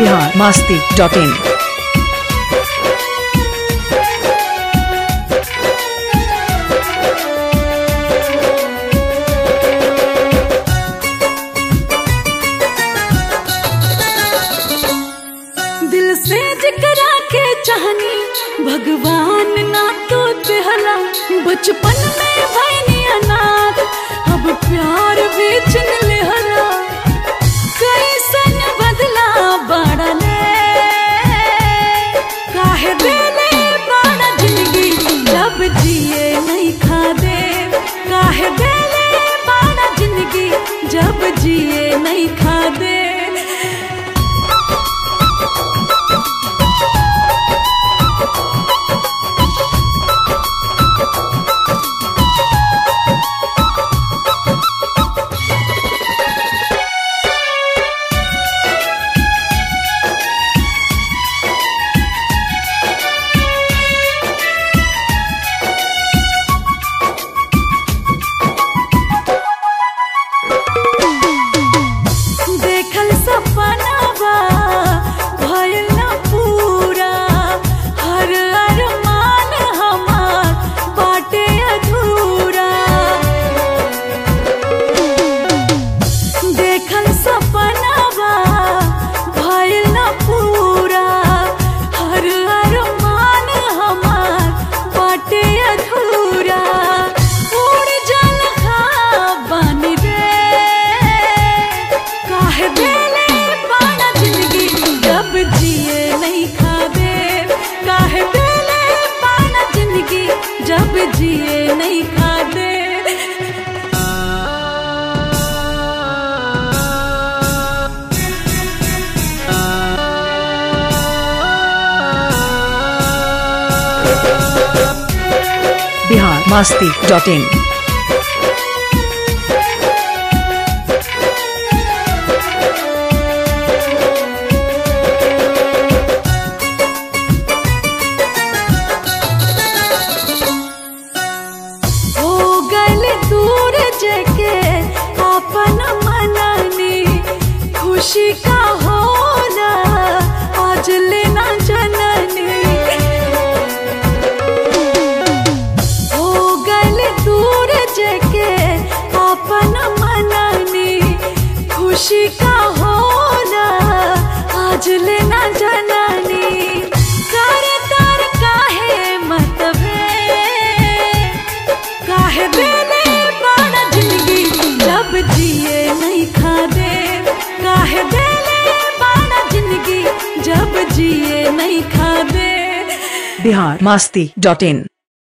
biharmasti.in। दिल से जिकरा के चाहनी भगवान ना तो देहला, बचपन में भैनी अनाथ अब प्यार बेचन लेहला। कैसन बदला बड़ले काहे देले बड़ा जिंदगी जब जिए नहीं खा दे, काहे देले बड़ा जिंदगी जब जिए नहीं खा दे। जब जिए नहीं खा दे। biharmasti.in। खुशी का होला आज लेना जननी, हो गल दूर जके अपन मननी। खुशी का होला आज लेना जननी, कर तर काहे मतबे काहे देले बड़ा जिंदगी जब जिए नहीं खा दे, काहे देले बड़ा जिंदगी जब जिए नहीं खा दे। biharmasti.in।